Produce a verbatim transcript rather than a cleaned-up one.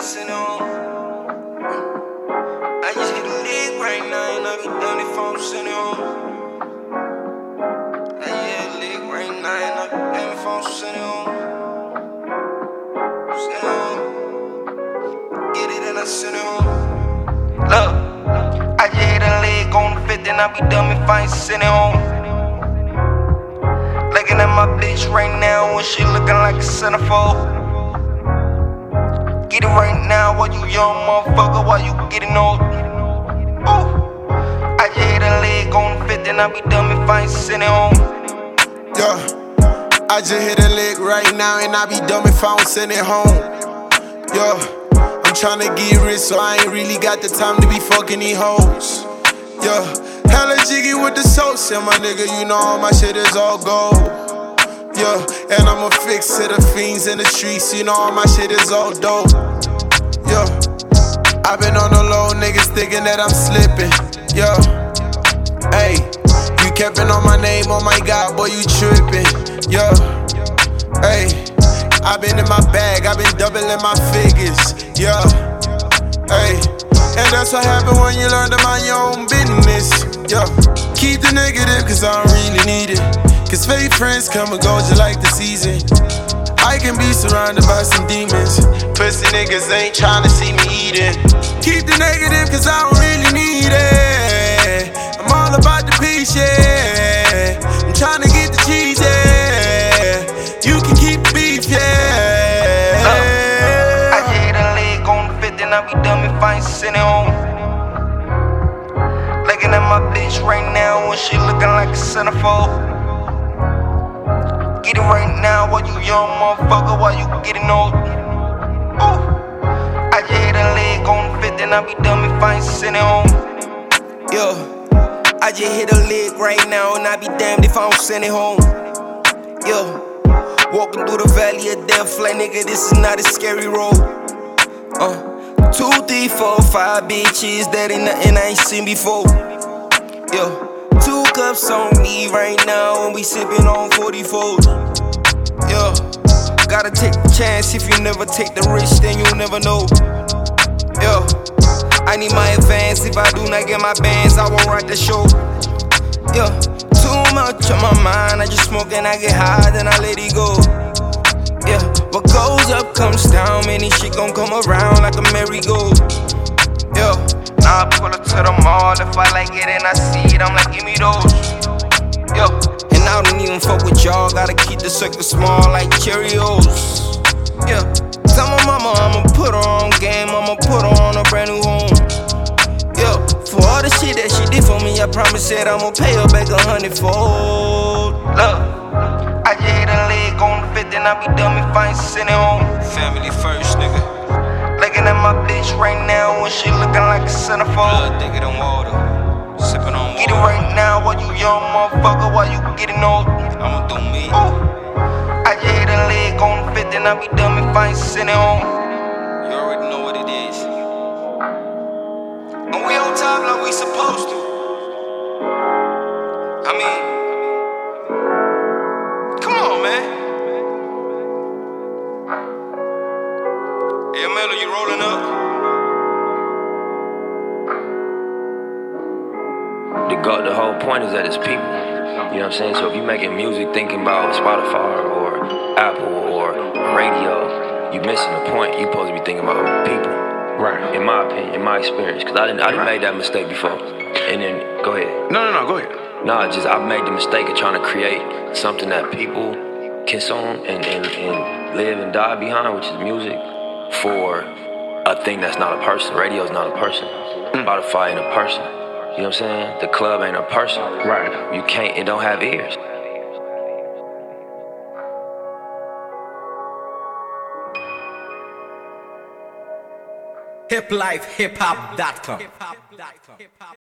send it home. I just hit a lick right now and I be done if I'm sending home. I hit a lick right now and I be done if I'm sending home. Send it home. Get it and I send it home. Look, I just hit a lick on the fifth and I be done if I ain't send it home. Looking at my bitch right now when she looking like a centerfold. Get it right now while you young motherfucker, while you getting old. Ooh. I just hit a leg on the fifth and I be dumb if I ain't send it home. Yeah, I just hit a leg right now and I be dumb if I don't send it home. Yeah, I'm tryna get rich so I ain't really got the time to be fucking these hoes. Yeah, hella jiggy with the sauce, yeah, my nigga, you know all my shit is all gold. Yeah, and I'm a fix to the fiends in the streets, you know all my shit is all dope. Yeah, I been on the low, niggas thinking that I'm slipping. Yeah, hey, you kept it on my name, oh my God, boy, you tripping. Yeah, hey, I been in my bag, I been doubling my figures. Yeah, hey, and that's what happen when you learn to mind your own business. Yeah, keep the negative, cause I don't really need it. Cause fake friends come and go just like the season. I can be surrounded by some demons. Pussy niggas ain't tryna see me eating. Keep the negative cause I don't really need it. I'm all about the peace, yeah. I'm tryna get the cheese, yeah. You can keep the beef, yeah. Look, I just hit a leg on the fifth and I be dumb if I ain't send it home. Looking at my bitch right now when she looking like a centerfold. Get it right now while you young motherfucker, while you getting old. Ooh. I just hit a leg on the fifth and I be dumb if I ain't send it home. Yeah, I just hit a leg right now and I be damned if I don't send it home. Yeah, walking through the valley of death like nigga, this is not a scary road. Uh, two, three, four, five bitches that ain't nothing I ain't seen before. Yeah. Two cups on me right now and we sippin' on forty-fours. Yeah, gotta take the chance, if you never take the risk then you'll never know. Yeah, I need my advance, if I do not get my bands I won't write the show. Yeah, too much on my mind, I just smoke and I get high then I let it go. Yeah, what goes up comes down, man, this shit gon' come around like a merry-go. Yeah, now I pull up to the mall, if I like it and I see it, I'm like, give me those. Yo, and I don't even fuck with y'all, gotta keep the circle small like Cheerios. Yeah, tell my mama I'ma put her on game, I'ma put her on a brand new home. Yo, for all the shit that she did for me, I promise that I'ma pay her back a hundredfold. Look, I just hit a leg on the fifth and I be dumb if I ain't send it home. Family first, nigga. Looking at my bitch right now when she looking like a centerfold. Blood thicker than water, sipping on water. Get it right now while you young motherfucker, while you getting old. I'ma do me. Ooh. I just hit a leg on the fifth and I be dumb if I ain't send it home. You already know what it is. And we on top like we supposed to. I mean, come on, man. Hey, Melo, you rolling up? The, go, the whole point is that it's people. You know what I'm saying? So if you're making music thinking about Spotify or Apple or radio, you're missing the point. You're supposed to be thinking about people. Right. In my opinion, in my experience. Because I didn't I didn't right. make that mistake before. And then, go ahead. No, no, no, go ahead. No, just I made the mistake of trying to create something that people consume and, and, and live and die behind, which is music, for a thing that's not a person. Radio's not a person. Mm. Spotify ain't a person. You know what I'm saying? The club ain't a person. Right. You can't, it don't have ears. hip life hip hop dot com